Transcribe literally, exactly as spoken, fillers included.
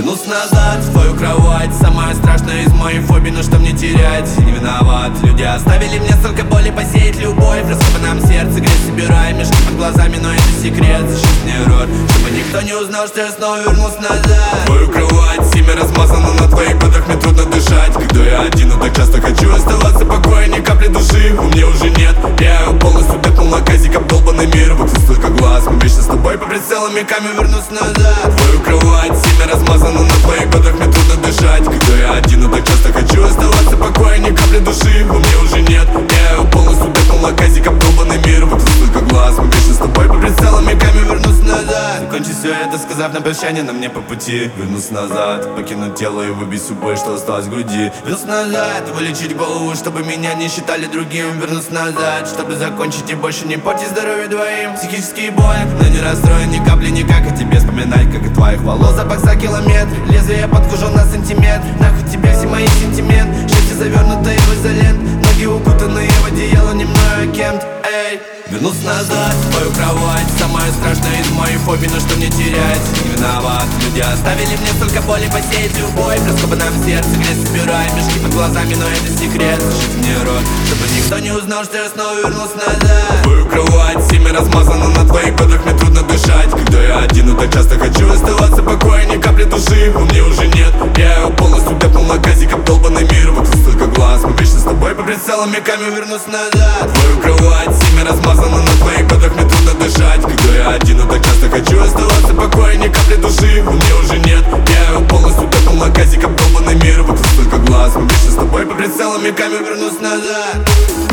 Вернусь назад в твою кровать. Самое страшное из моих фобий, но что мне терять? Не виноват, люди оставили мне столько боли, посеять любовь. В раскопанном сердце грязь собирай, мешки под глазами, но это секрет. Зашить мне рот, чтобы никто не узнал, что я снова вернулся назад. В твою кровать, семя размазано на твоих бедрах, мне трудно дышать. Когда я один, но так часто хочу оставаться покоя, ни капли души у меня уже нет. Я полностью пятнул на казик, обдолбанный мир. Вокруг столько глаз, мы вечно с тобой по прицелам веками вернусь назад. В твою кровать, семя размазано на твоих бедрах, мне трудно дышать. Когда я один, но так часто хочу оставаться покоя, ни капли души у меня уже нет. Я полностью пятнул на казик, обдолбанный мир. Вокруг столько глаз, мы вечно с тобой по прицелам веками вернусь назад. Закончить все это, сказав на прощание, на мне по пути. Вернусь назад, покинуть тело и выбить всю боль, что осталось в груди. Вернусь назад, вылечить голову, чтобы меня не считали другим. Вернусь назад, чтобы закончить и больше не портить здоровье двоим. Психические боли, но не расстроен ни капли никак. О тебе вспоминать, как и твоих волос запах за километр. Лезвие подкужен на сантиметр. Нахуй тебе все мои сентименты. Счастье завернутое в изолент. Ноги укутанные в одеяло, не мною, а кем-то. Эй, вернусь назад в твою кровать. Самое страшное из моих фобий, но что мне терять? Не виноват, люди оставили мне столько боли, посеять любовь. В раскопанном сердце грязь собирай, мешки под глазами, но это секрет. Зашить мне рот, чтобы никто не узнал, что я снова вернулся назад. В твою кровать, семя размазано на твоих бедрах, мне трудно дышать. Когда я один, но так часто хочу оставаться покоя, ни капли души у меня уже нет. Я его полностью пятнул на казик, обдолбанный мир. Вокруг столько глаз, мы вечно с тобой по прицелам веками вернусь назад. В твою кровать, семя размазано на твоих бедрах, мне трудно дышать. Когда я один, но так часто хочу оставаться покоя, ни капли души у меня уже нет. Я его полностью пятнул на казик, обдолбанный мир. Вокруг столько глаз, мы вечно с тобой по прицелам веками вернусь назад.